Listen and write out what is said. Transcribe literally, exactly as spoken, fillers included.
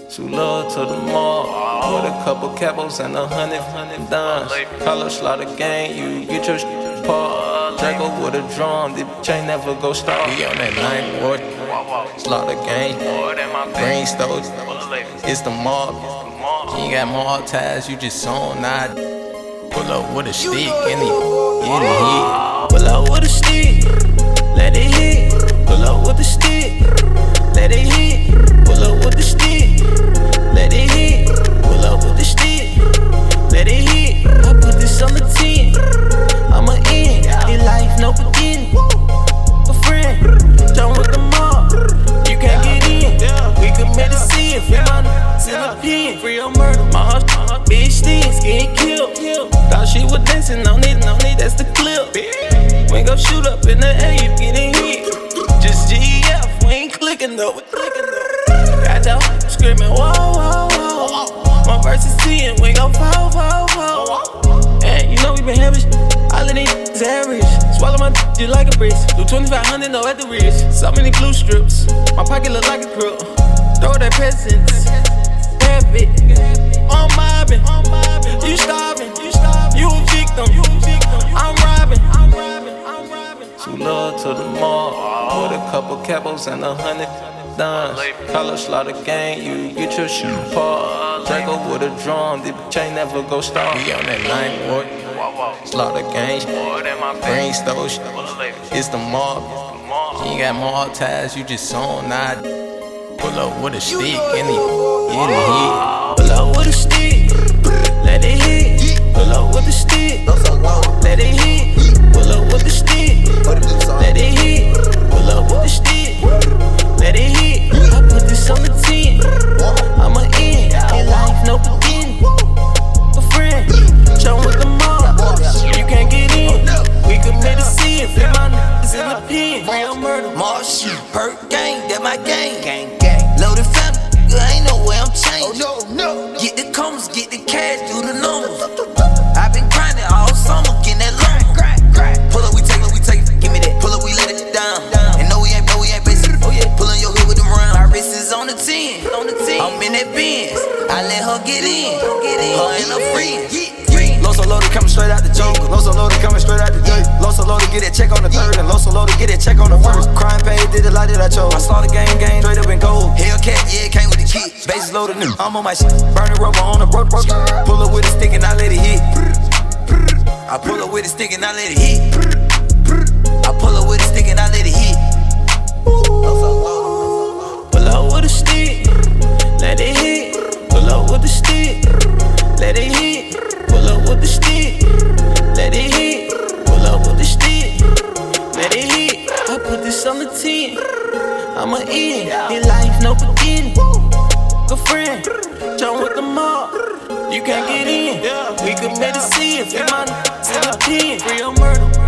True love to the mall. With a couple capos and a hundred, hundred dimes. Color slaughter gang, you get your shit paused. Draco with a drum, the chain never go stop. Be on that ninth ward. Slaughter gang, green stove. It's the mob. You ain't got more ties, you just on nine. Pull up with a stick and he get it hit. Pull up with a stick, let it hit. Pull up with the stick, let it hit. Pull up with the stick, let it hit. Pull up with the stick, let it hit. I put this on the ten, I'm a end. In life, no beginning. A friend, John with the mob, you can't get in. We committed sin, free my n***s in a pen. Free on murder, my heart, bitch stinks, getting killed. Thought she was dancing on it, on it, that's the clip. We gon' shoot up in the air, you getting hit. Just G F, we ain't clicking though, we clicking though. Got y'all screaming, whoa, whoa, whoa. My verse is ten, we gon' fall, fall, fall. And you know we been having all of these average. Swallow my d like a breeze. Do twenty-five hundred, no at the wrist. So many glue strips, my pocket look like a crook. Throw that presents, have it. I'm mobbing, you starving, you a victim, I'm robbing. True love to the mall. With a couple capos and a hundred dimes. Color slaughter gang, you get your shit paused. Draco with a drum, the chain never go stop. Be on that ninth ward. Slaughter gang, green stove. It's the mob. You ain't got more ties, you just on nine. Pull up with a stick and he get it hit. Pull up with a stick, let it hit. Pull up with the stick, let it hit. Pull up with the stick, let it hit. Pull up with the stick, let it hit. I put this on the ten, I'm a end. In life, no beginning. A friend, John with the mob, you can't get in. We committed sin, free my n***s in the pen. Real murder, Marsh, Perk gang, that my gang. Gang, gang. Loaded family, ain't no way I'm changing. Oh, no, no. Get the commas, get the cash, do the numbers. I've been grinding all summer, getting that lumber. Pull up, we take it, we take it, give me that. Pull up, we let it down. And no, we ain't, no, we ain't basic. Oh, yeah. Pullin' your hood with them round. My wrist is on the ten. On the ten. I'm in that Benz. I let her get in. Get in. Her and her friends. Loso loaded coming straight out the jungle. Loso loaded coming straight out the dirt. Loso loaded get that check on the third. And Loso loaded get that check on the first. Crime paid, did the light that I chose. I saw the game, game, straight up in gold. Hellcat, yeah, it came with the key. Bases loaded new. I'm on my shit. Burning rubber on the road. Pull up with a stick and I let it hit. I pull up with a stick and I let it hit. I pull up with a stick and I let it hit. Pull up with a stick, let it hit. Pull up with the stick, let it hit. Pull up with the stick, let it hit. Pull up with the stick, let it hit. I put this on the ten, I'm a end. In life, no beginning. Good friend, John with the mob, you can't get in. We committed sin, free my n***s in a pen. Real murder.